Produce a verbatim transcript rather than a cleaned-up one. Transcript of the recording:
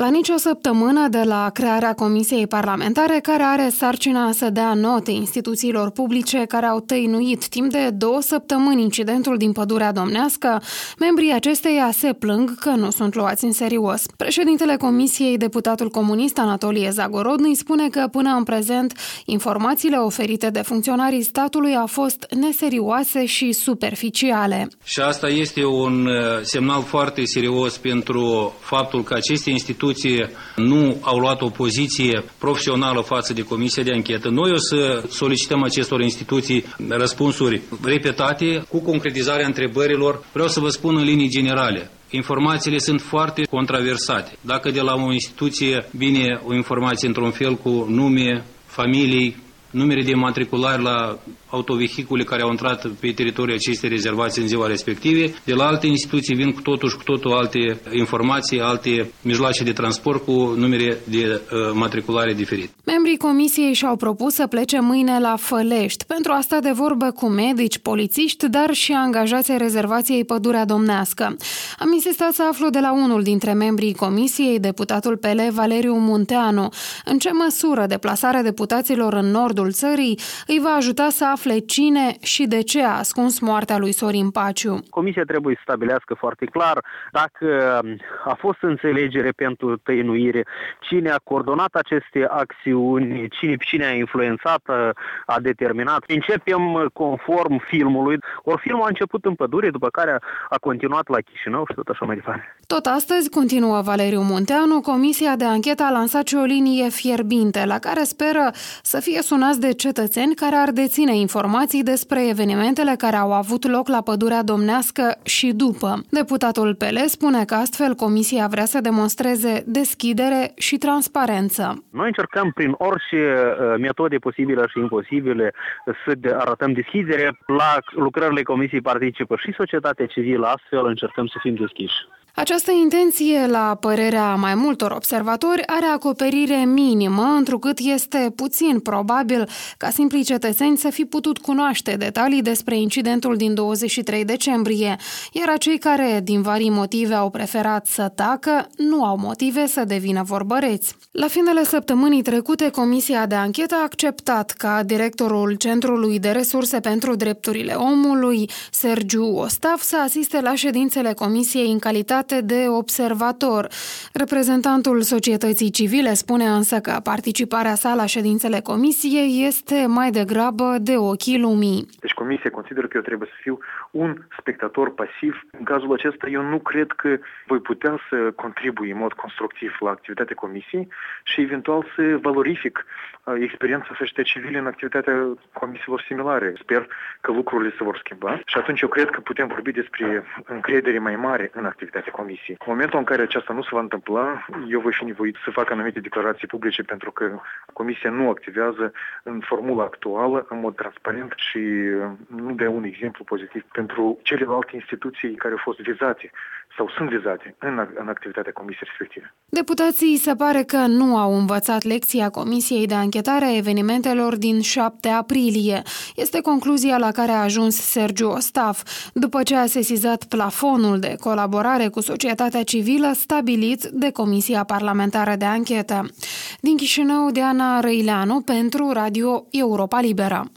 La nicio săptămână de la crearea Comisiei Parlamentare, care are sarcina să dea note instituțiilor publice care au tăinuit timp de două săptămâni incidentul din Pădurea Domnească, membrii acesteia se plâng că nu sunt luați în serios. Președintele Comisiei, deputatul comunist Anatolie Zagorodny, spune că până în prezent informațiile oferite de funcționarii statului au fost neserioase și superficiale. Și asta este un semnal foarte serios pentru faptul că aceste instituții nu au luat o poziție profesională față de Comisia de Anchetă. Noi o să solicităm acestor instituții răspunsuri repetate cu concretizarea întrebărilor. Vreau să vă spun în linii generale. Informațiile sunt foarte controversate. Dacă de la o instituție vine o informație într-un fel cu nume, familii, numere de matriculare la autovehicule care au intrat pe teritoriul acestei rezervații în ziua respective, de la alte instituții vin cu totul și cu totul alte informații, alte mijloace de transport cu numere de uh, matriculare diferite. Membrii comisiei și-au propus să plece mâine la Fălești pentru a sta de vorbă cu medici, polițiști, dar și angajații rezervației Pădurea Domnească. Am insistat să aflu de la unul dintre membrii comisiei, deputatul P L Valeriu Munteanu, în ce măsură deplasarea deputaților în nordul țării îi va ajuta să afle cine și de ce a ascuns moartea lui Sorin Paciu. Comisia trebuie să stabilească foarte clar dacă a fost înțelegere pentru tăinuire, cine a coordonat aceste acțiuni, cine, cine a influențat, a determinat. Începem conform filmului. Ori filmul a început în pădure, după care a continuat la Chișinău și tot așa mai departe. Tot astăzi, continuă Valeriu Munteanu, Comisia de Anchetă a lansat și o linie fierbinte, la care speră să fie sunați de cetățeni care ar deține informații despre evenimentele care au avut loc la Pădurea Domnească și după. Deputatul P L spune că astfel Comisia vrea să demonstreze deschidere și transparență. Noi încercăm prin orice metode posibile și imposibile să arătăm deschidere. La lucrările Comisiei participă și societatea civilă, astfel încercăm să fim deschiși. Această intenție, la părerea mai multor observatori, are acoperire minimă, întrucât este puțin probabil ca simplii cetățeni să fi putut cunoaște detalii despre incidentul din douăzeci și trei decembrie, iar acei care, din vari motive, au preferat să tacă, nu au motive să devină vorbăreți. La finele săptămânii trecute, Comisia de Anchetă a acceptat ca directorul Centrului de Resurse pentru Drepturile Omului, Sergiu Ostaf, să asiste la ședințele Comisiei în calitate de observator. Reprezentantul societății civile spune însă că participarea sa la ședințele comisiei este mai degrabă de ochii lumii. Deci comisia consideră că eu trebuie să fiu un spectator pasiv. În cazul acesta eu nu cred că voi putea să contribui în mod constructiv la activitatea comisiei și eventual să valorific experiența societății civile în activitatea comisiilor similare. Sper că lucrurile se vor schimba și atunci eu cred că putem vorbi despre încredere mai mare în activitatea comisiei. În momentul în care aceasta nu se va întâmpla, eu voi fi nevoit să fac anumite declarații publice pentru că comisia nu activează în formula actuală, în mod transparent și nu dă un exemplu pozitiv pentru celelalte instituții care au fost vizate sau sunt vizate în, în activitatea comisiei respective. Deputații se pare că nu au învățat lecția Comisiei de Anchetare a evenimentelor din șapte aprilie. Este concluzia la care a ajuns Sergiu Ostaf, după ce a sesizat plafonul de colaborare cu societatea civilă stabilit de Comisia Parlamentară de Anchetă. Din Chișinău, Diana Răileanu pentru Radio Europa Liberă.